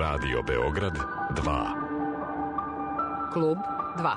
Radio Beograd 2. Klub 2.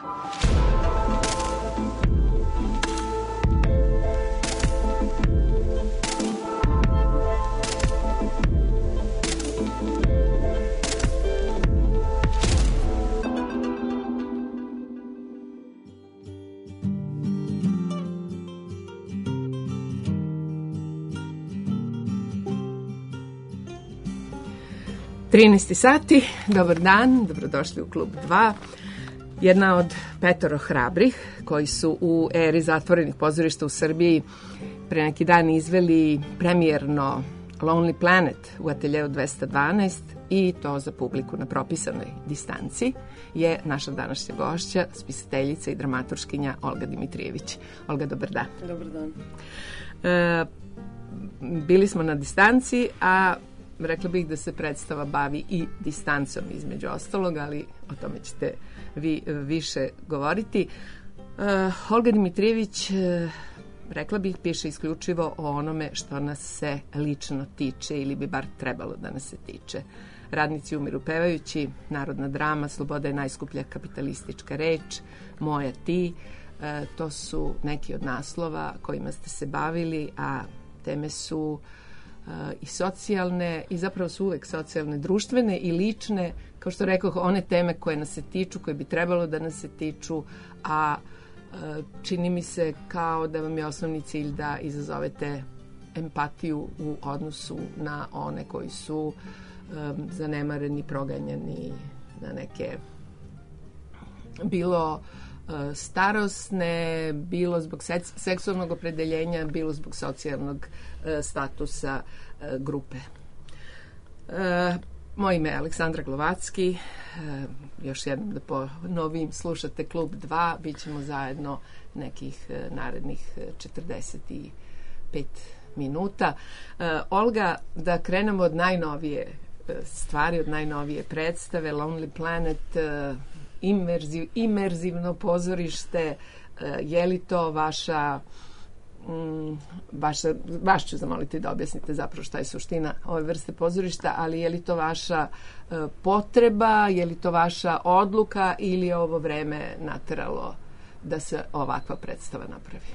Sati, dobar dan, dobrodošli u Klub 2. Jedna od 5 hrabrih koji su u eri zatvorenih pozorišta u Srbiji pre neki dan izveli premijerno Lonely Planet u ateljeu 212 i to za publiku na propisanoj distanci je naša današnja gošća, spisateljica i dramaturškinja Olga Dimitrijević. Olga, dobar dan. Dobar dan. Bili smo na distanci, a rekla bih da se predstava bavi i distancom između ostalog, ali o tome ćete vi više govoriti. Olga Dimitrijević, rekla bih, piše isključivo o onome što nas se lično tiče ili bi bar trebalo da nas se tiče. Radnici umiru pevajući, narodna drama, sloboda je najskuplja kapitalistička reč, moja ti, to su neki od naslova kojima ste se bavili, a teme su i socijalne, i zapravo su uvek socijalne, društvene i lične, kao što rekoh, one teme koje nas se tiču, koje bi trebalo da nas se tiču, a čini mi se kao da vam je osnovni cilj da izazovete empatiju u odnosu na one koji su zanemareni, proganjani na neke bilo starosne, bilo zbog seksualnog opredeljenja, bilo zbog socijalnog statusa grupe. Moje ime je Aleksandra Glovacki. Još jednom da ponovim, slušate Klub 2. Bićemo zajedno nekih narednih 45 minuta. Olga, da krenemo od najnovije stvari, od najnovije predstave, Lonely Planet, imerzivno pozorište. Je li to vaš ću zamoliti da objasnite zapravo šta je suština ove vrste pozorišta, ali je li to vaša potreba, je li to vaša odluka ili je ovo vreme nateralo da se ovakva predstava napravi?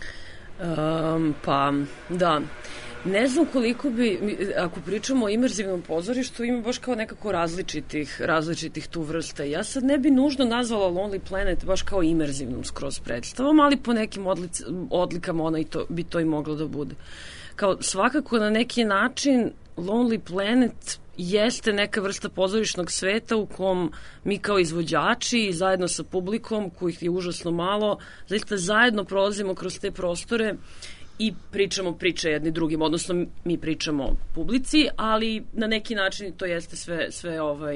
Pa, da. Ne znam koliko bi, ako pričamo o imerzivnom pozorištu, ima baš kao nekako različitih tu vrsta. Ja sad ne bi nužno nazvala Lonely Planet baš kao imerzivnom skroz predstavom, ali po nekim odlikama ona bi to i moglo da bude. Kao svakako na neki način Lonely Planet jeste neka vrsta pozorišnog sveta u kom mi kao izvođači zajedno sa publikom, kojih je užasno malo, zaista zajedno prolazimo kroz te prostore i pričamo priče jedni drugim, odnosno mi pričamo publici, ali na neki način to jeste sve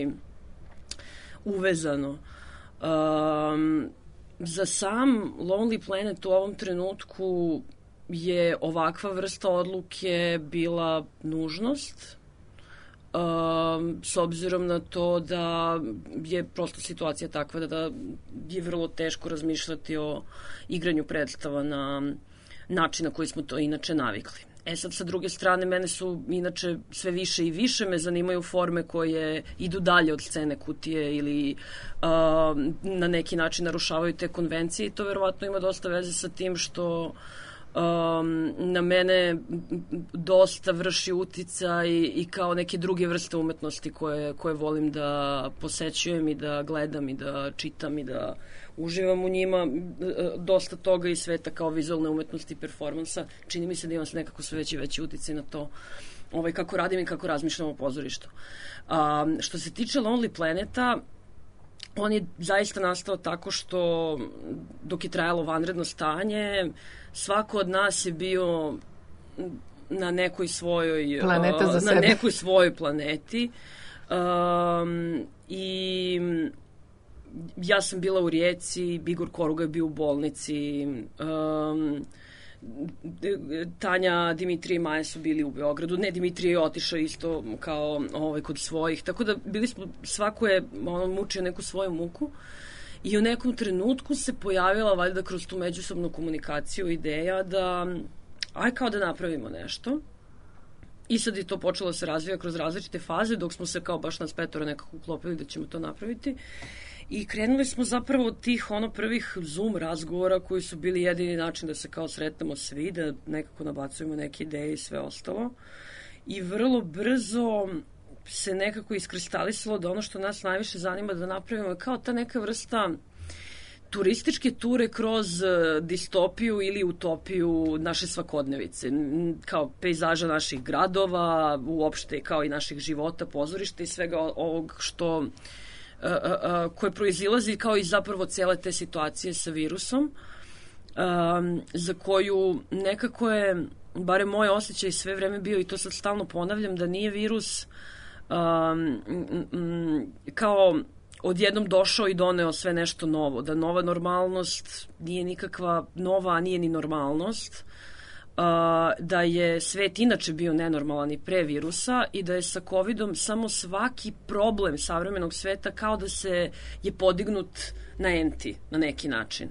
uvezano. Za sam Lonely Planet u ovom trenutku je ovakva vrsta odluke bila nužnost, s obzirom na to da je prosto situacija takva da je vrlo teško razmišljati o igranju predstava na način na koji smo to inače navikli. Sad, sa druge strane, mene su inače sve više i više me zanimaju forme koje idu dalje od scene kutije ili na neki način narušavaju te konvencije i to verovatno ima dosta veze sa tim što na mene dosta vrši uticaj i kao neke druge vrste umetnosti koje volim da posećujem i da gledam i da čitam i da uživam u njima. Dosta toga iz sveta kao vizualne umetnosti i performansa. Čini mi se da imam nekako sve veći uticaj na to kako radim i kako razmišljam o pozorištu. Što se tiče Lonely Planeta, on je zaista nastao tako što dok je trajalo vanredno stanje, svako od nas je bio na nekoj svojoj nekoj svojoj planeti i ja sam bila u Rijeci, Igor Koruga je bio u bolnici, Tanja, Dimitrije i Maja su bili u Beogradu. Ne, Dimitrije je otišao isto kao kod svojih. Tako da bili smo, svako je mučio neku svoju muku i u nekom trenutku se pojavila valjda kroz tu međusobnu komunikaciju ideja da aj kao da napravimo nešto. I sad je to počelo da se razvija kroz različite faze, dok smo se kao baš nas 5 nekako uklopili da ćemo to napraviti. I krenuli smo zapravo od tih prvih Zoom razgovora koji su bili jedini način da se kao sretnemo svi, da nekako nabacujemo neke ideje i sve ostalo. I vrlo brzo se nekako iskristalisalo da ono što nas najviše zanima da napravimo je kao ta neka vrsta turističke ture kroz distopiju ili utopiju naše svakodnevice, kao pejzaža naših gradova, uopšte kao i naših života, pozorišta i svega ovog što koje proizilazi kao i zapravo cele te situacije sa virusom, za koju nekako je, barem moj osjećaj sve vreme bio, i to sad stalno ponavljam, da nije virus kao odjednom došao i doneo sve nešto novo, da nova normalnost nije nikakva nova, a nije ni normalnost, da je svet inače bio nenormalan i pre virusa i da je sa covidom samo svaki problem savremenog sveta kao da se je podignut na enti na neki način.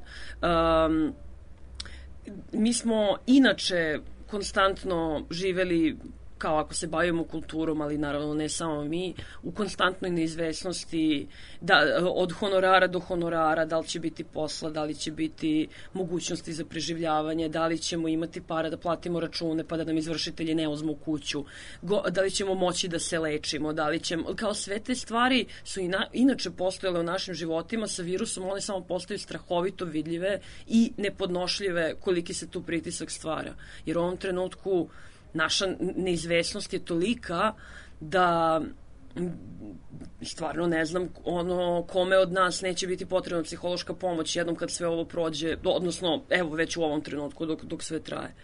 Mi smo inače konstantno živeli, kao ako se bavimo kulturom, ali naravno ne samo mi, u konstantnoj neizvesnosti od honorara do honorara, da li će biti posla, da li će biti mogućnosti za preživljavanje, da li ćemo imati para da platimo račune pa da nam izvršitelji ne uzmu kuću, da li ćemo moći da se lečimo, da li ćemo, kao sve te stvari su inače postojale u našim životima, sa virusom one samo postaju strahovito vidljive i nepodnošljive koliki se tu pritisak stvara. Jer u ovom trenutku naša neizvesnost je tolika da stvarno ne znam kome od nas neće biti potrebna psihološka pomoć jednom kad sve ovo prođe, odnosno evo već u ovom trenutku dok sve traje.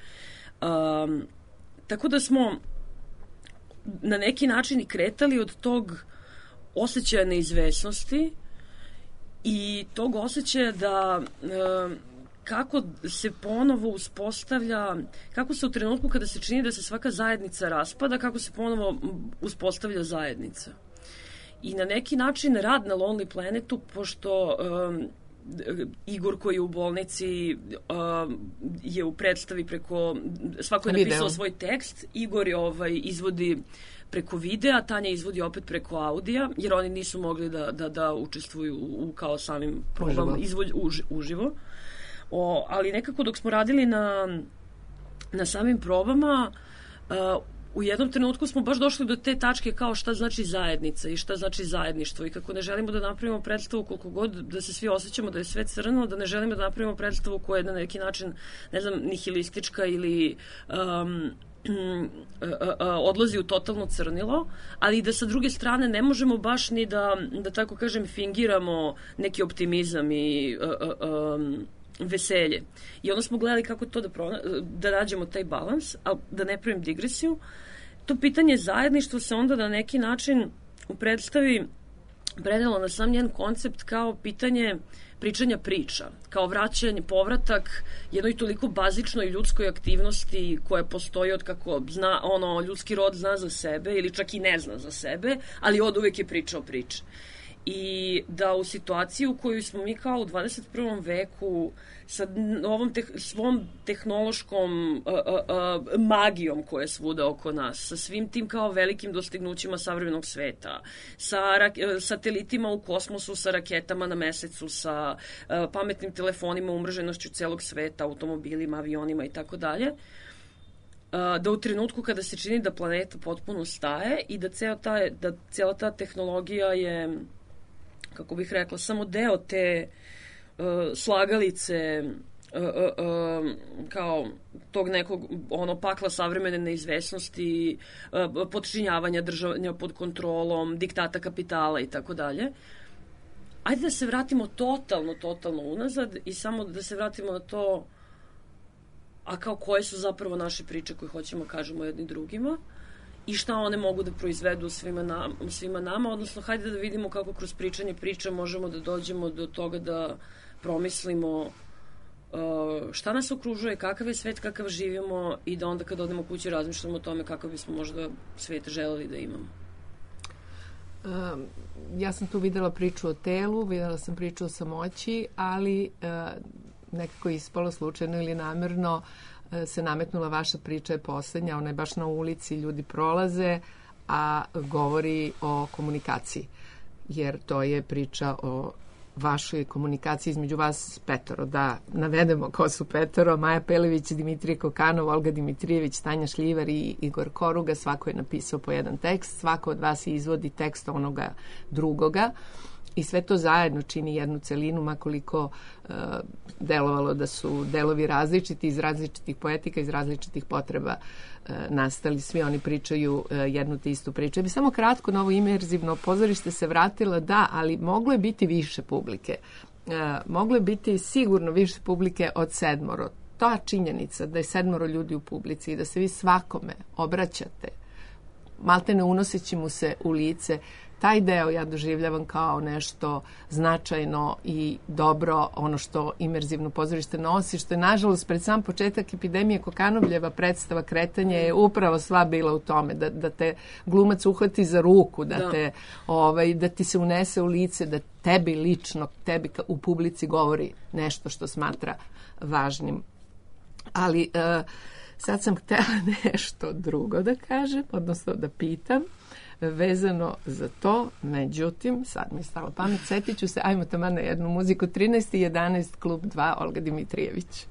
Tako da smo na neki način i kretali od tog osjećaja neizvesnosti i tog osjećaja da kako se ponovo uspostavlja, kako se u trenutku kada se čini da se svaka zajednica raspada, kako se ponovo uspostavlja zajednica. I na neki način rad na Lonely Planetu, pošto Igor koji je u bolnici je u predstavi svako je napisao svoj tekst, Igor je izvodi preko videa, Tanja izvodi opet preko audija, jer oni nisu mogli da učestvuju u kao samim probama, uživo. Ali nekako dok smo radili na samim probama, u jednom trenutku smo baš došli do te tačke kao šta znači zajednica i šta znači zajedništvo i kako ne želimo da napravimo predstavu koliko god da se svi osjećamo da je sve crno, da ne želimo da napravimo predstavu koja je na neki način, ne znam, nihilistička ili odlazi u totalno crnilo, ali da sa druge strane ne možemo baš ni da tako kažem fingiramo neki optimizam i veselje. I onda smo gledali kako to da nađemo taj balans, a da ne pravim digresiju. To pitanje zajedništva se onda na neki način u predstavi predalo na sam njen koncept kao pitanje pričanja priča, kao vraćanje, povratak jednoj toliko bazičnoj ljudskoj aktivnosti koja postoji od kako ljudski rod zna za sebe ili čak i ne zna za sebe, ali od uvek je pričao priče. I da u situaciji u kojoj smo mi kao u 21. veku sa ovom svom tehnološkom magijom koja je svuda oko nas, sa svim tim kao velikim dostignućima savremenog sveta, sa satelitima u kosmosu, sa raketama na mesecu, sa pametnim telefonima, umreženošću celog sveta, automobilima, avionima i tako dalje, da u trenutku kada se čini da planeta potpuno staje i da cijela ta tehnologija je, kako bih rekla, samo deo te slagalice kao tog nekog pakla savremene neizvesnosti, podčinjavanja držanja pod kontrolom, diktata kapitala i tako dalje. Ajde da se vratimo totalno unazad i samo da se vratimo na to, a kao koje su zapravo naše priče koje hoćemo kažemo jedni drugima i šta one mogu da proizvedu svima nama, odnosno hajde da vidimo kako kroz pričanje priča možemo da dođemo do toga da promislimo šta nas okružuje, kakav je svet, kakav živimo i da onda kad odemo kući razmišljamo o tome kakav bismo možda svet želeli da imamo. Ja sam tu videla priču o telu, videla sam priču o samoći, ali nekako ispalo slučajno ili namerno se nametnula vaša priča je poslednja, ona je baš na ulici, ljudi prolaze, a govori o komunikaciji. Jer to je priča o vašoj komunikaciji između vas petoro. Da navedemo ko su petoro: Maja Pelević, Dimitrije Kokanov, Olga Dimitrijević, Tanja Šljivar i Igor Koruga. Svako je napisao po jedan tekst, svako od vas izvodi tekst onoga drugoga i sve to zajedno čini jednu celinu, makoliko delovalo da su delovi različiti, iz različitih poetika, iz različitih potreba nastali. Svi oni pričaju jednu te istu priču. Ja bih samo kratko na ovo imerzivno pozorište se vratila, da, ali moglo je biti više publike. Moglo je biti sigurno više publike od 7. Ta činjenica da je 7 ljudi u publici i da se vi svakome obraćate, maltene unoseći mu se u lice, taj deo ja doživljavam kao nešto značajno i dobro, ono što imerzivno pozorište nosi, što je nažalost pred sam početak epidemije Kokanovljeva predstava Kretanje je upravo sva bila u tome, da te glumac uhvati za ruku, da ti se unese u lice, da tebi lično, tebi u publici govori nešto što smatra važnim. Ali sad sam htjela nešto drugo da kažem, odnosno da pitam, vezano za to, međutim, sad mi je stalo pamet, setit ću se, ajmo tamo na jednu muziku, 13.11, klub 2, Olga Dimitrijević.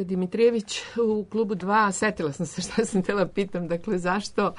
Olga Dimitrijević u klubu 2, setila sam se šta sam htjela pitam, dakle zašto,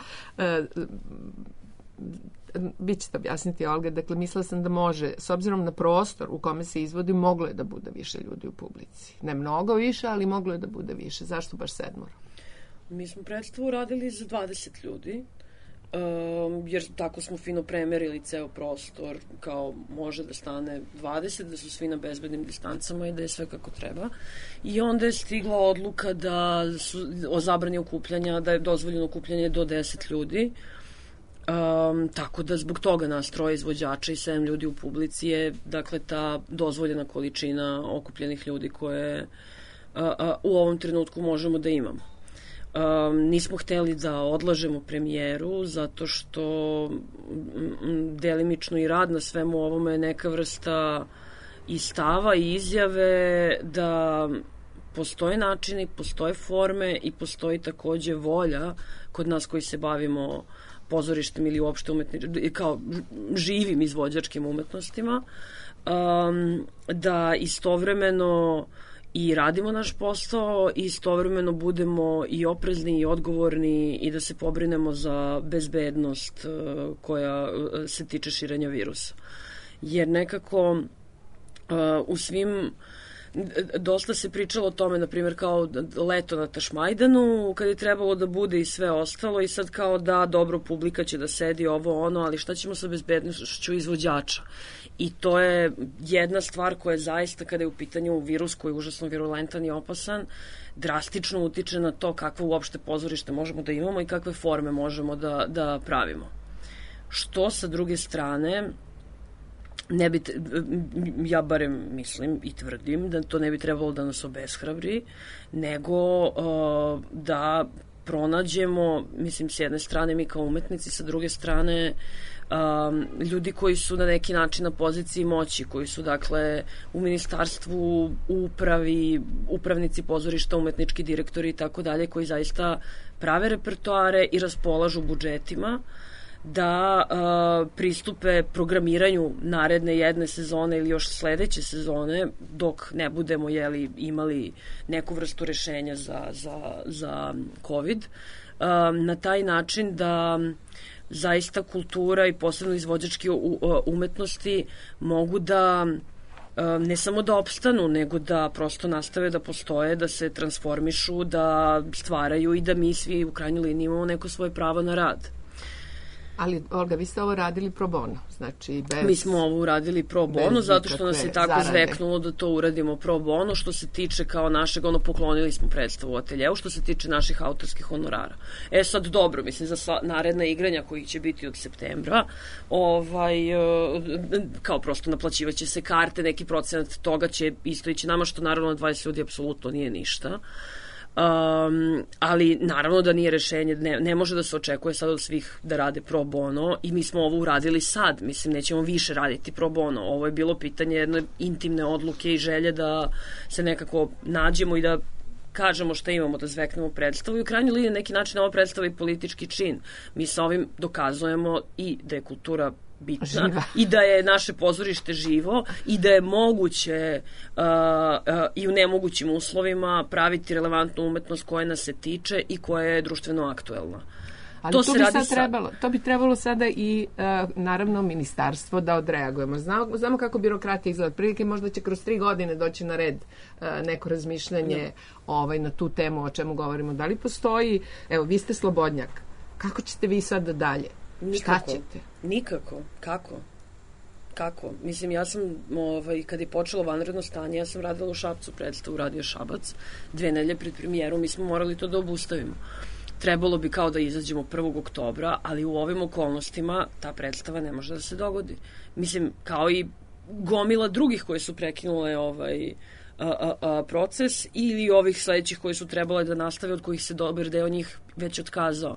vi ćete objasniti, Olga, dakle mislila sam da može, s obzirom na prostor u kome se izvodi, moglo je da bude više ljudi u publici. Ne mnogo više, ali moglo je da bude više. Zašto baš 7? Mi smo predstavu radili za 20 ljudi, jer tako smo fino premerili ceo prostor, kao može da stane 20, da su svi na bezbednim distancama i da je sve kako treba. I onda je stigla odluka o zabrani okupljanja, da je dozvoljeno okupljanje do 10 ljudi. Tako da zbog toga nas 3 izvođača i 7 ljudi u publici je, dakle, ta dozvoljena količina okupljenih ljudi koje u ovom trenutku možemo da imamo. Nismo hteli da odlažemo premijeru zato što delimično i rad na svemu ovome je neka vrsta i stava i izjave da postoje načini, postoje forme i postoji takođe volja kod nas koji se bavimo pozorištem ili uopšte kao živim izvođačkim umetnostima, da istovremeno i radimo naš posao i istovremeno budemo i oprezni i odgovorni i da se pobrinemo za bezbednost koja se tiče širenja virusa. Jer nekako u svim dosta se pričalo o tome, na primjer, kao leto na Tašmajdanu, kad je trebalo da bude i sve ostalo i sad kao da dobro, publika će da sedi ovo ono, ali šta ćemo sa bezbednošću izvođača? I to je jedna stvar koja zaista, kada je u pitanju virus koji je užasno virulentan i opasan, drastično utiče na to kakvo uopšte pozorište možemo da imamo i kakve forme možemo da pravimo. Što sa druge strane, ja barem mislim i tvrdim da to ne bi trebalo da nas obeshrabri, nego da pronađemo, mislim, s jedne strane mi kao umetnici, sa druge strane ljudi koji su na neki način na poziciji moći, koji su, dakle, u ministarstvu, upravi, upravnici pozorišta, umetnički direktori i tako dalje, koji zaista prave repertoare i raspolažu budžetima, da pristupe programiranju naredne jedne sezone ili još sledeće sezone, dok ne budemo imali neku vrstu rešenja za COVID, na taj način da zaista kultura i posebno izvođačke umetnosti mogu da ne samo da opstanu, nego da prosto nastave da postoje, da se transformišu, da stvaraju i da mi svi u krajnjoj liniji imamo neko svoje pravo na rad. Ali, Olga, vi ste ovo radili pro bono, znači bez... Mi smo ovo uradili pro bono, zato što nas je tako zveknulo da to uradimo pro bono, što se tiče kao našeg, poklonili smo predstavu u ateljeu, što se tiče naših autorskih honorara. Sad, dobro, mislim, za naredna igranja koji će biti od septembra, kao prosto naplaćivaće se karte, neki procenat toga će isto ići nama, što naravno 20 ljudi apsolutno nije ništa. Ali naravno da nije rešenje, ne može da se očekuje sad od svih da rade pro bono i mi smo ovo uradili sad, mislim, nećemo više raditi pro bono, ovo je bilo pitanje jedne intimne odluke i želje da se nekako nađemo i da kažemo šta imamo, da zveknemo predstavu i u krajnjoj liniji na neki način ova predstava i politički čin. Mi sa ovim dokazujemo i da je kultura bitna živa. I da je naše pozorište živo i da je moguće i u nemogućim uslovima praviti relevantnu umetnost koja nas se tiče i koja je društveno aktuelna. Ali to bi trebalo sada i naravno ministarstvo da odreagujemo. Znamo kako birokratija izgleda. Prilike možda će kroz 3 godine doći na red neko razmišljanje na tu temu o čemu govorimo. Da li postoji, evo, vi ste slobodnjak, kako ćete vi sad dalje? Nikako. Šta ćete? Nikako. Kako? Mislim, ja sam, kad je počelo vanredno stanje, ja sam radila u Šapcu predstavu Radio Šabac, 2 nedelje pred premijerom, mi smo morali to da obustavimo. Trebalo bi kao da izađemo 1. oktobra, ali u ovim okolnostima ta predstava ne može da se dogodi. Mislim, kao i gomila drugih koje su prekinule proces ili ovih sledećih koji su trebale da nastave, od kojih se dobar deo njih već otkazao.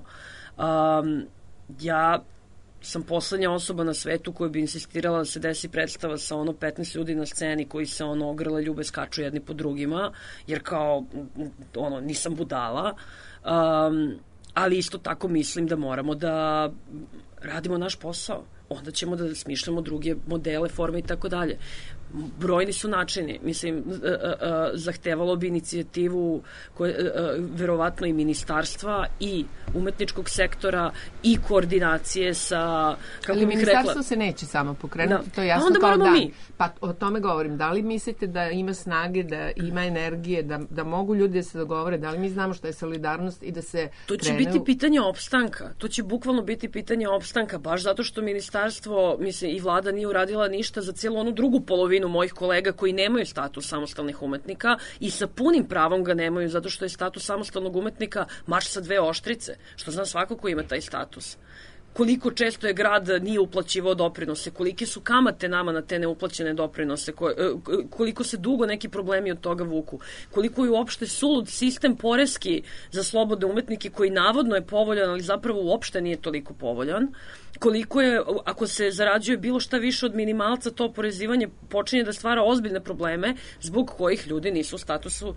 Ja sam poslednja osoba na svetu koja bi insistirala da se desi predstava sa 15 ljudi na sceni koji se ogrle, ljube, skaču jedni po drugima, jer kao nisam budala, ali isto tako mislim da moramo da radimo naš posao. onda ćemo da smišljamo druge modele, forme i tako dalje. Brojni su načini, mislim, zahtevalo bi inicijativu verovatno i ministarstva i umetničkog sektora i koordinacije sa, kako bih rekla... Ali ministarstvo se neće samo pokrenuti, to je jasno kao dan. Mi. Pa o tome govorim, da li mislite da ima snage, da ima energije, da mogu ljudi da se dogovore, da li mi znamo što je solidarnost i da se To će biti pitanje opstanka, to će bukvalno biti pitanje opstanka, baš zato što ministarstvo, mislim, i vlada nije uradila ništa za cijelu onu drugu polovinu mojih kolega koji nemaju status samostalnih umetnika i sa punim pravom ga nemaju zato što je status samostalnog umetnika mač sa dve oštrice, što zna svako ko ima taj status. Koliko često je grad nije uplaćivao doprinose, kolike su kamate nama na te neuplaćene doprinose, koliko se dugo neki problemi od toga vuku, koliko je uopšte sulud sistem poreski za slobodne umetnike koji navodno je povoljan, ali zapravo uopšte nije toliko povoljan, koliko je, ako se zarađuje bilo šta više od minimalca, to oporezivanje počinje da stvara ozbiljne probleme zbog kojih ljudi nisu u statusu,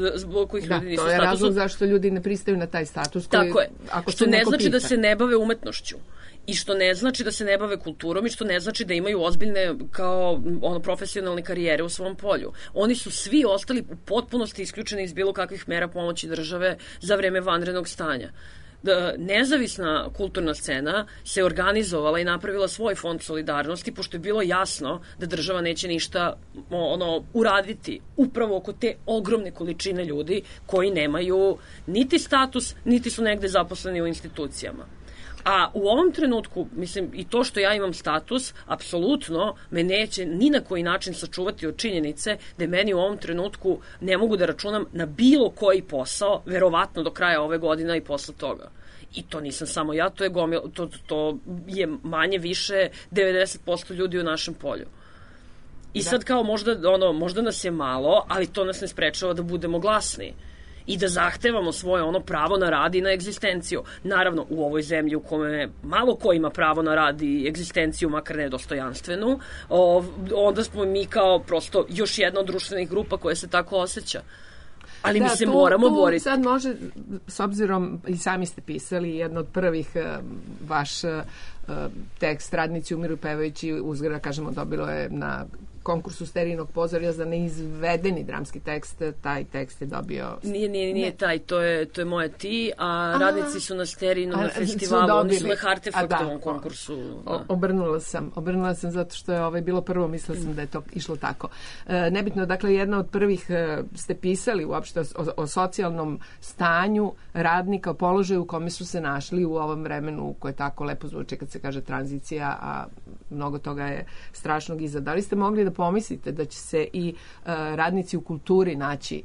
to je razlog zašto ljudi ne pristaju na taj status. Tako je, što ne znači da se ne bave umetnošću. I što ne znači da se ne bave kulturom i što ne znači da imaju ozbiljne kao profesionalne karijere u svom polju. Oni su svi ostali u potpunosti isključeni iz bilo kakvih mera pomoći države za vreme vanrednog stanja. Nezavisna kulturna scena se organizovala i napravila svoj fond solidarnosti, pošto je bilo jasno da država neće ništa uraditi upravo oko te ogromne količine ljudi koji nemaju niti status, niti su negde zaposleni u institucijama. A u ovom trenutku, mislim, i to što ja imam status, apsolutno me neće ni na koji način sačuvati od činjenice da meni u ovom trenutku ne mogu da računam na bilo koji posao, verovatno do kraja ove godine i posle toga. I to nisam samo ja, to je manje više 90% ljudi u našem polju. I sad kao možda nas je malo, ali to nas ne sprečava da budemo glasni i da zahtevamo svoje pravo na rad i na egzistenciju. Naravno, u ovoj zemlji u kome malo ko ima pravo na rad i egzistenciju, makar ne dostojanstvenu, onda smo mi kao prosto još jedna od društvenih grupa koja se tako osjeća. Ali mi se moramo boriti. Sad može, s obzirom, i sami ste pisali, jedno od prvih vaš tekst Radnici umiru pevajući, uzgleda, kažemo, dobilo je na konkursu Sterijnog pozorja za neizvedeni dramski tekst, taj tekst je dobio... Nije taj, to je moje ti, a Radnici su na Sterijnom festivalu, oni su na Hartefaktovom konkursu. Obrnula sam zato što je bilo prvo, mislila sam da je to išlo tako. Nebitno, dakle, jedna od prvih ste pisali uopšte o socijalnom stanju radnika, o položaju u kome su se našli u ovom vremenu koje tako lepo zvuči kad se kaže tranzicija, a mnogo toga je strašnog iza. Da li ste mogli da pomislite da će se i radnici u kulturi naći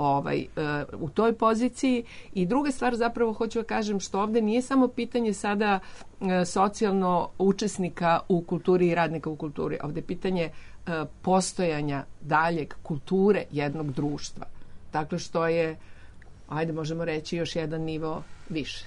u toj poziciji? I druga stvar, zapravo hoću da kažem, što ovde nije samo pitanje sada socijalno učesnika u kulturi i radnika u kulturi, ovde je pitanje postojanja daljeg kulture jednog društva. Dakle, što je, ajde možemo reći, još jedan nivo više.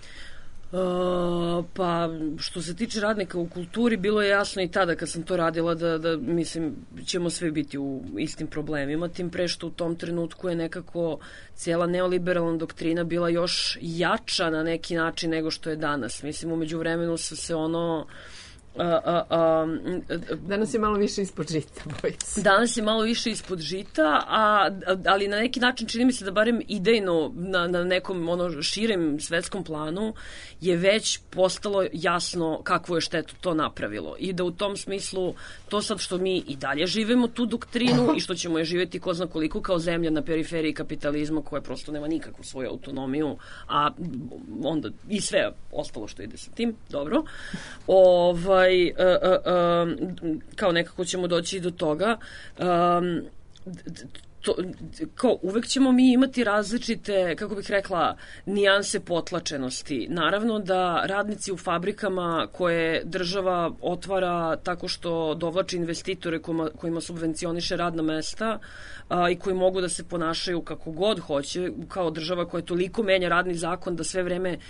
Pa što se tiče radnika u kulturi, bilo je jasno i tada kad sam to radila da mislim ćemo sve biti u istim problemima, tim pre što u tom trenutku je nekako cijela neoliberalna doktrina bila još jača na neki način nego što je danas. Mislim, umeđu vremenu se danas je malo više ispod žita, bojim se. Danas je malo više ispod žita, ali na neki način čini mi se da barem idejno na nekom širem svetskom planu je već postalo jasno kakvu je štetu to napravilo. I da u tom smislu to sad što mi i dalje živimo tu doktrinu i što ćemo je živjeti ko zna koliko kao zemlja na periferiji kapitalizma koja prosto nema nikakvu svoju autonomiju, a onda i sve ostalo što ide sa tim, dobro. Kao nekako ćemo doći do toga. Uvek ćemo mi imati različite, kako bih rekla, nijanse potlačenosti. Naravno da radnici u fabrikama koje država otvara tako što dovlači investitore kojima subvencioniše radna mesta i koji mogu da se ponašaju kako god hoće, kao država koja toliko menja radni zakon da sve vreme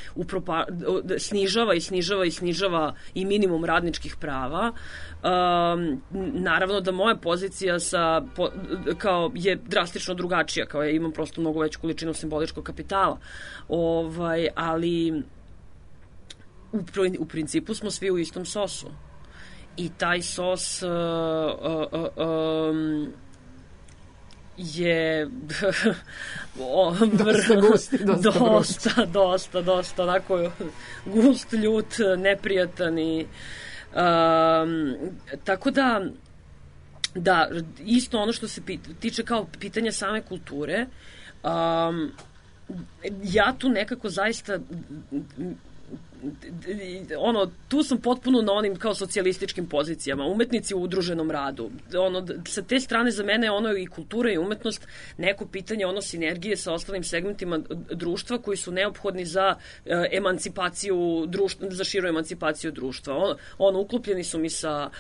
snižava i minimum radničkih prava. Naravno da moja pozicija kao je drastično drugačija, kao ja imam prosto mnogo veću količinu simboličkog kapitala. Ali u principu smo svi u istom sosu. i taj sos je dosta gust i dosta onako gust, ljut, neprijatan i tako da isto ono što se tiče kao pitanja same kulture, ja tu nekako zaista tu sam potpuno na onim kao socijalističkim pozicijama, umetnici u udruženom radu. Sa te strane za mene i kultura i umetnost neko pitanje sinergije sa ostalim segmentima društva koji su neophodni za emancipaciju društva, za širu emancipaciju društva. Uklopljeni su mi sa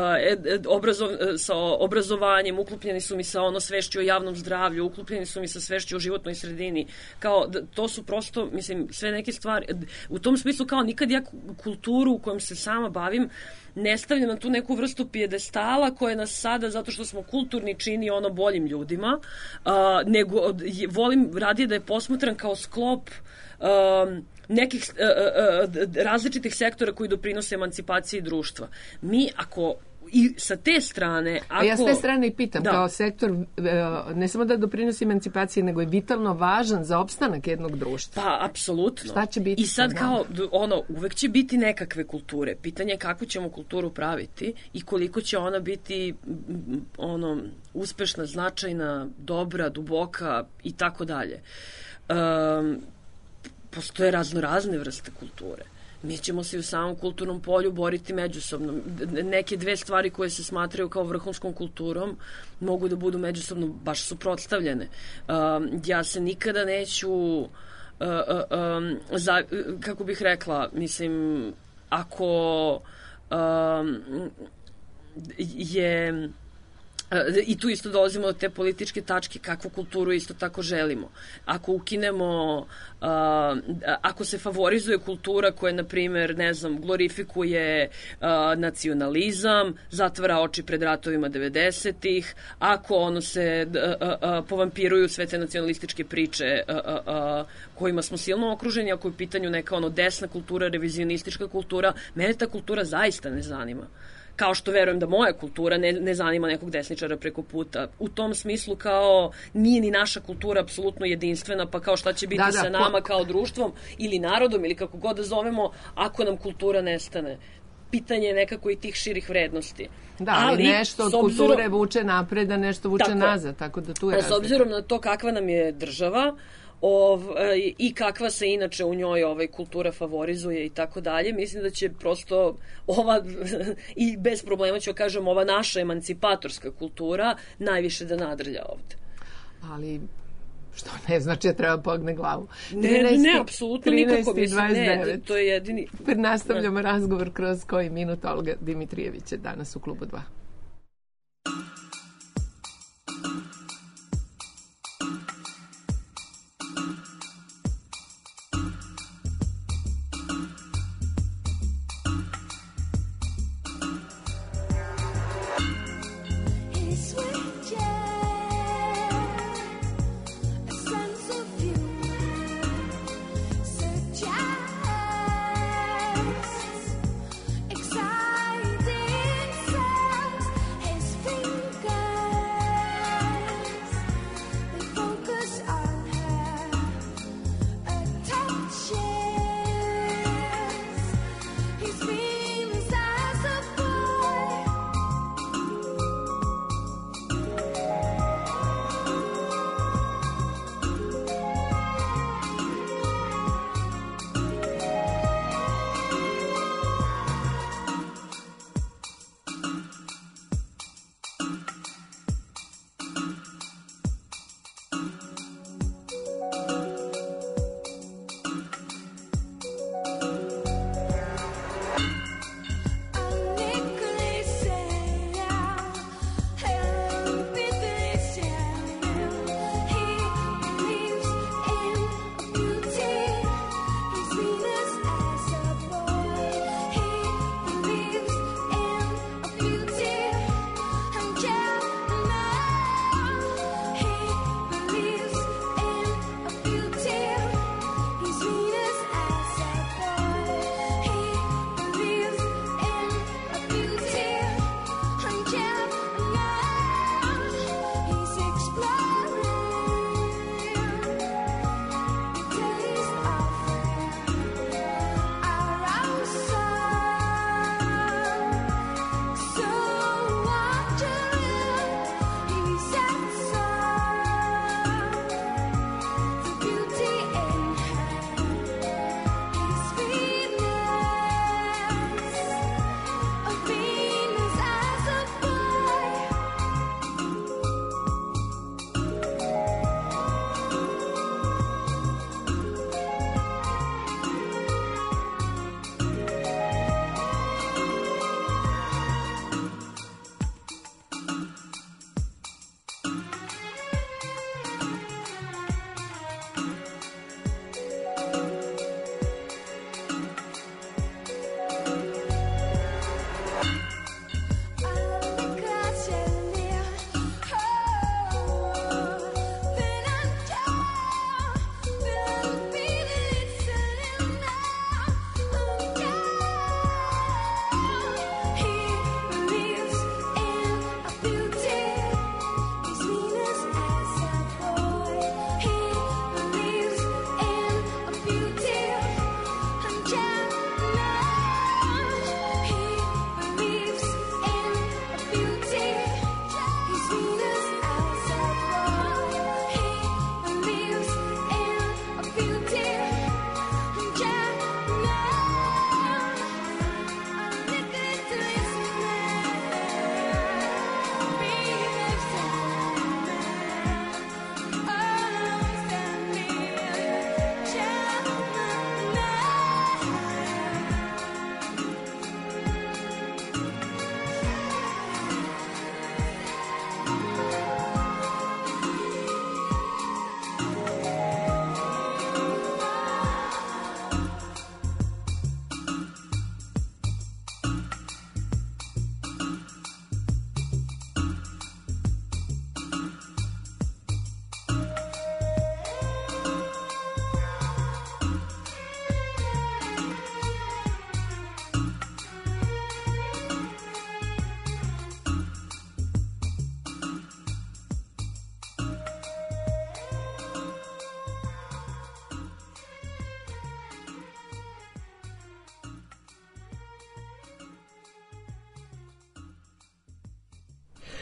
obrazovanjem, uklopljeni su mi sa svešću o javnom zdravlju, uklopljeni su mi sa svešću o životnoj sredini. To su prosto, mislim, sve neke stvari. U tom smislu kao nikad ja kulturu u kojom se sama bavim ne stavljam na tu neku vrstu pijedestala koja nas sada, zato što smo kulturni, čini boljim ljudima, nego volim radije da je posmatram kao sklop nekih različitih sektora koji doprinose emancipaciji društva. Mi ako i sa te strane... Ja s te strane i pitam, kao sektor ne samo da doprinosi emancipaciji, nego je vitalno važan za opstanak jednog društva. Pa, apsolutno. Šta će biti? I sad kao, uvek će biti nekakve kulture. Pitanje je kako ćemo kulturu praviti i koliko će ona biti uspešna, značajna, dobra, duboka i tako dalje. Postoje razne vrste kulture. Mi ćemo se u samom kulturnom polju boriti međusobno. Neke dve stvari koje se smatraju kao vrhunskom kulturom mogu da budu međusobno baš suprotstavljene. Ja se nikada neću, kako bih rekla, mislim, ako je... I tu isto dolazimo do te političke tačke, kakvu kulturu isto tako želimo. Ako ukinemo, ako se favorizuje kultura koja, na primjer, glorifikuje nacionalizam, zatvara oči pred ratovima 90-ih, ako se povampiruju sve te nacionalističke priče kojima smo silno okruženi, ako je u pitanju neka desna kultura, revizionistička kultura, mene ta kultura zaista ne zanima. Kao što verujem da moja kultura ne zanima nekog desničara preko puta. U tom smislu kao nije ni naša kultura apsolutno jedinstvena, pa kao šta će biti sa nama kao društvom ili narodom ili kako god da zovemo ako nam kultura nestane. Pitanje je nekako i tih širih vrednosti. Ali nešto od kulture vuče napred, a nešto vuče nazad, tako da tu je razlika. S obzirom na to kakva nam je država, i kakva se inače u njoj kultura favorizuje i tako dalje, mislim da će prosto i bez problema ću kažem ova naša emancipatorska kultura najviše da nadrlja ovde. Ali što ne znači da treba pogne glavu. Ne, apsolutno nikako. 13:29. To je jedini... Nastavljamo razgovor kroz koji minut. Olga Dimitrijević je danas u Klubu 2. Exciting sound.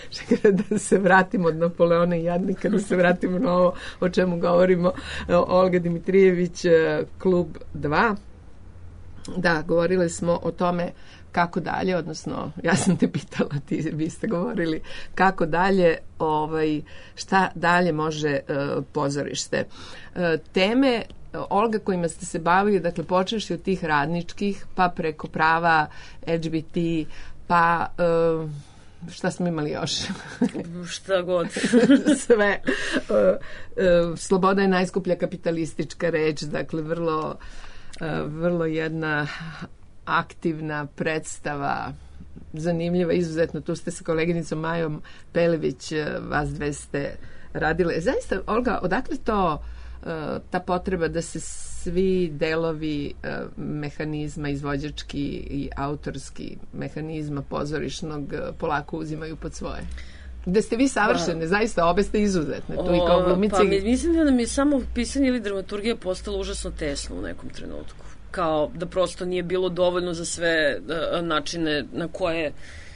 Da se vratimo od Napoleona i Jadnika, da se vratimo na ovo o čemu govorimo. Olga Dimitrijević, Klub 2. Da, govorili smo o tome kako dalje, odnosno ja sam te pitala, vi ste govorili kako dalje, šta dalje može pozorište. Teme, Olga, kojima ste se bavili, dakle počeš od tih radničkih, pa preko prava LGBT, pa šta smo imali još? Šta god. Sve. Sloboda je najskuplja kapitalistička reč, dakle vrlo jedna aktivna predstava, zanimljiva, izuzetno. Tu ste sa koleginicom Majom Pelević, vas dve ste radile. Zaista, Olga, odakle to ta potreba da se svi delovi mehanizma, izvođački i autorski mehanizma pozorišnog polako uzimaju pod svoje? Gde ste vi savršene, zaista obe ste izuzetne. Tu i kao glumice. Pa mislim da nam je samo pisanje ili dramaturgija postalo užasno tesno u nekom trenutku. Kao da prosto nije bilo dovoljno za sve načine na koje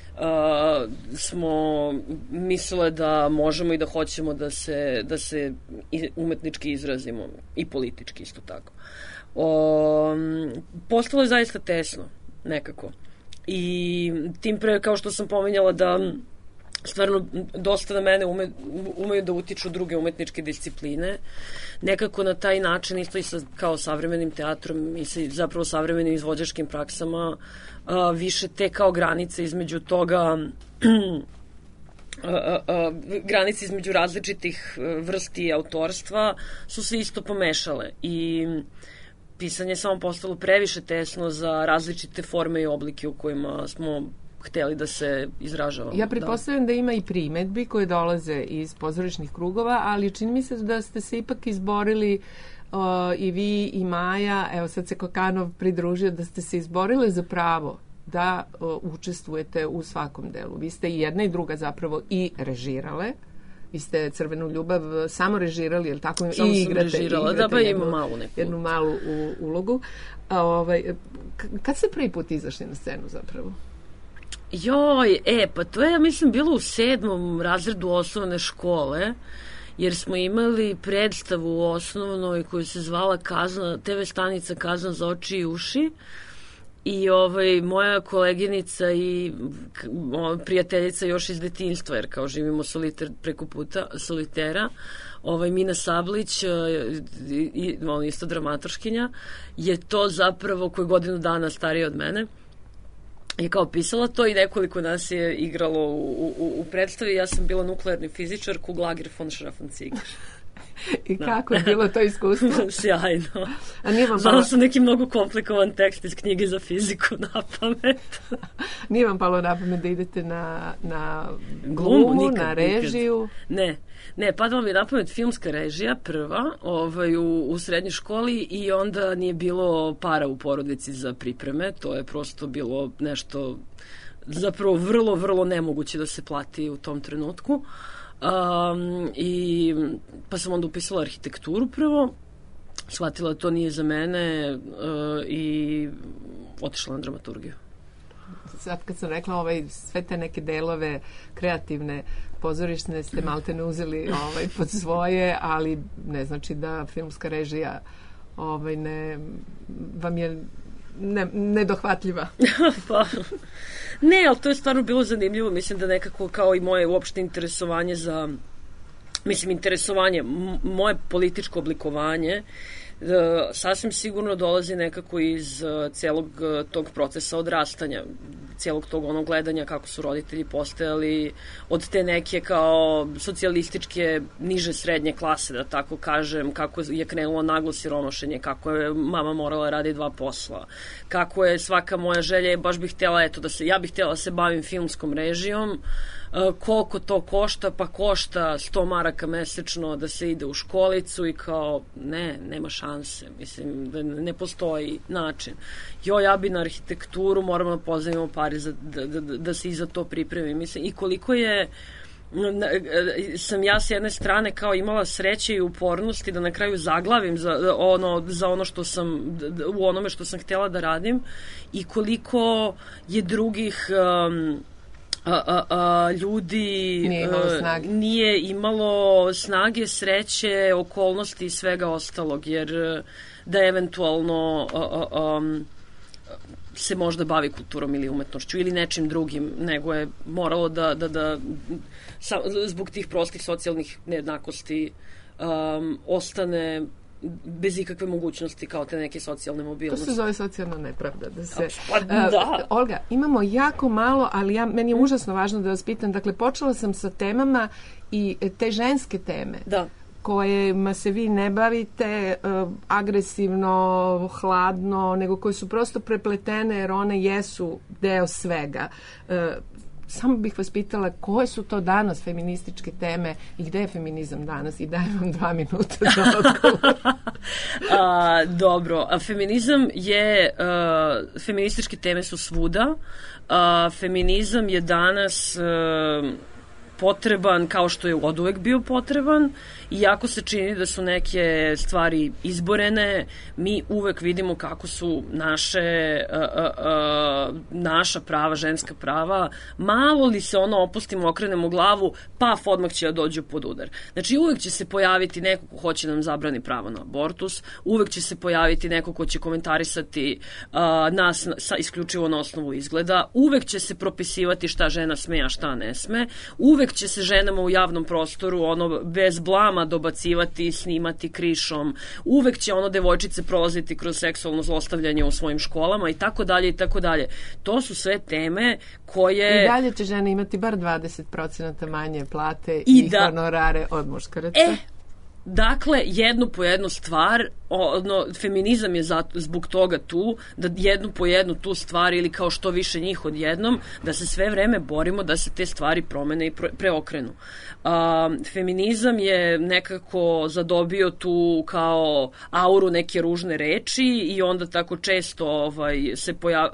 smo mislile da možemo i da hoćemo da se umetnički izrazimo i politički isto tako. Postalo je zaista tesno nekako. I tim pre, kao što sam pominjala, da stvarno dosta na mene umeju da utiču druge umetničke discipline. Nekako na taj način, isto i kao savremenim teatrom i zapravo savremenim izvođačkim praksama, više te kao granice između toga, granice između različitih vrsti autorstva su se isto pomešale i pisanje je samo postalo previše tesno za različite forme i oblike u kojima smo hteli da se izražavamo. Ja pretpostavljam da ima i primetbi koje dolaze iz pozorišnih krugova, ali čini mi se da ste se ipak izborili i vi i Maja, evo sad se Kokanov pridružio, da ste se izborile za pravo da učestvujete u svakom delu. Vi ste i jedna i druga zapravo i režirale. Vi ste Crvenu ljubav samo režirali, je li tako? Samo i igrate, sam režirala, da pa ima malu neku. Jednu malu ulogu. Kad ste prvi put izašli na scenu zapravo? Joj, pa to je, ja mislim, bilo u 7. razredu osnovne škole, jer smo imali predstavu u osnovnoj koju se zvala TV stanica Kazna za oči i uši. I moja koleginica i prijateljica još iz detinjstva, jer kao živimo preko puta solitera, Mina Sablić, isto dramaturškinja, je to zapravo, koja je godinu dana starija od mene, je kao pisala to i nekoliko nas je igralo u predstavi. Ja sam bila nuklearni fizičar, Kuglager von Schraffen-Ziegler. I kako je bilo to iskustvo? Sjajno. Znala sam neki mnogo komplikovan tekst iz knjige za fiziku na pamet. Nije vam palo na pamet da idete na glumu, na režiju? Ne, padala mi je na pamet filmska režija prva u srednjoj školi i onda nije bilo para u porodici za pripreme. To je prosto bilo nešto zapravo vrlo, vrlo nemoguće da se plati u tom trenutku. Pa sam onda upisala arhitekturu prvo, shvatila da to nije za mene i otišla na dramaturgiju. Sad kad sam rekla sve te neke delove kreativne pozorišne ste malte ne uzeli pod svoje, ali ne znači da filmska režija vam je nedohvatljiva. Pa, ne, ali to je stvarno bilo zanimljivo. Mislim da nekako kao i moje uopšte interesovanje moje političko oblikovanje sasvim sigurno dolazi nekako iz celog tog procesa odrastanja, celog tog onog gledanja kako su roditelji postajali od te neke kao socijalističke niže srednje klase, da tako kažem, kako je krenulo naglo siromašenje, kako je mama morala radi 2 posla, kako je svaka moja želja, baš bih htjela, ja bih htjela da se bavim filmskom režijom, koliko to košta, pa košta 100 maraka mesečno da se ide u školicu i kao, nema šanse, mislim, da ne postoji način. Ja bi na arhitekturu, moramo da pozajmimo pare da se i za to pripremim, mislim, i koliko sam ja s jedne strane kao imala sreće i upornosti da na kraju zaglavim za ono što sam, u onome što sam htjela da radim i koliko je drugih ljudi nije imalo snage, sreće, okolnosti i svega ostalog, jer da eventualno se možda bavi kulturom ili umetnošću ili nečim drugim, nego je moralo da zbog tih prostih socijalnih nejednakosti ostane bez ikakve mogućnosti kao te neke socijalne mobilnosti. To se zove socijalna nepravda. Da. Olga, imamo jako malo, ali meni je užasno važno da vas pitam. Dakle, počela sam sa temama i te ženske teme. Da. Kojima se vi ne bavite agresivno, hladno, nego koje su prosto prepletene jer one jesu deo svega. Samo bih vas pitala koje su to danas feminističke teme i gde je feminizam danas i dajem vam 2 minuta za odgovor. Dobro, feminizam je, feminističke teme su svuda. Feminizam je danas potreban kao što je oduvek bio potreban, iako se čini da su neke stvari izborene, mi uvek vidimo kako su naša prava, ženska prava, malo li se opustimo, okrenemo glavu, odmah će da dođu pod udar. Znači uvek će se pojaviti neko ko hoće da nam zabrani pravo na abortus, uvek će se pojaviti neko ko će komentarisati nas isključivo na osnovu izgleda, uvek će se propisivati šta žena sme, a šta ne sme, uvek će se ženama u javnom prostoru bez blama dobacivati, snimati krišom, uvek će devojčice prolaziti kroz seksualno zlostavljanje u svojim školama i tako dalje i tako dalje. To su sve teme koje... I dalje će žene imati bar 20% manje plate i honorare od muškaraca. Dakle, jednu po jednu stvar, feminizam je zbog toga tu, da jednu po jednu tu stvar ili kao što više njih odjednom, da se sve vreme borimo da se te stvari promene i preokrenu. Feminizam je nekako zadobio tu kao auru neke ružne reči i onda tako često se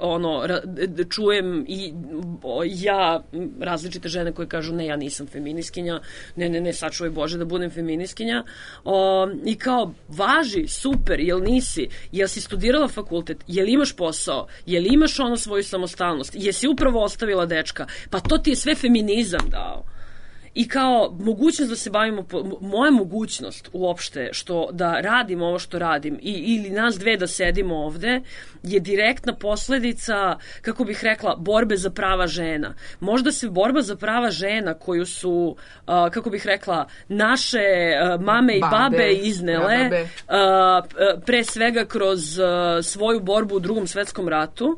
čujem i ja različite žene koje kažu ne, ja nisam feminiskinja, ne, sačuvaj Bože da budem feminiskinja. I kao, važi, super, jel nisi, jel si studirala fakultet, jel imaš posao, jel imaš svoju samostalnost, jesi upravo ostavila dečka, pa to ti je sve feminizam dao. I kao mogućnost da se bavimo, moja mogućnost uopšte da radim ovo što radim ili nas dve da sedimo ovde je direktna posledica, kako bih rekla, borbe za prava žena. Možda se borba za prava žena koju su, kako bih rekla, naše mame i babe iznele, pre svega kroz svoju borbu u Drugom svetskom ratu,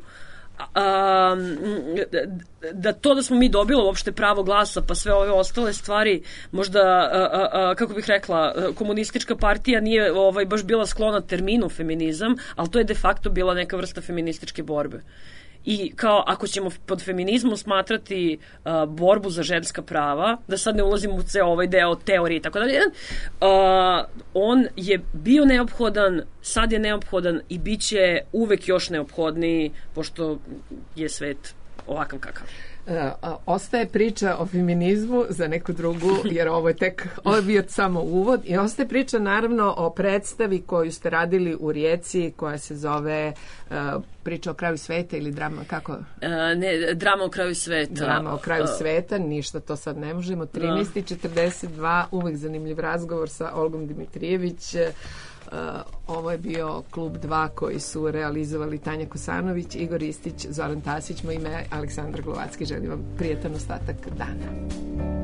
da smo mi dobili uopšte pravo glasa, pa sve ove ostale stvari, možda, kako bih rekla, komunistička partija nije baš bila sklona terminu feminizam, ali to je de facto bila neka vrsta feminističke borbe. I kao, ako ćemo pod feminizmom smatrati borbu za ženska prava, da sad ne ulazimo u ceo ovaj deo teorije i tako dalje, on je bio neophodan, sad je neophodan i bit će uvek još neophodniji, pošto je svet ovakav kakav. Ostaje priča o feminizmu za neku drugu, jer ovo je bio samo uvod, i ostaje priča naravno o predstavi koju ste radili u Rijeci, koja se zove Priča o kraju sveta ili drama, kako? Drama o kraju sveta. Drama o kraju sveta, ništa to sad ne možemo. 13.42, uvek zanimljiv razgovor sa Olgom Dimitrijević. Ovo je bio Klub 2 koji su realizovali Tanja Kosanović, Igor Istić, Zoran Tasić. Moje ime je Aleksandra Glovacki. Želim vam prijetan ostatak dana.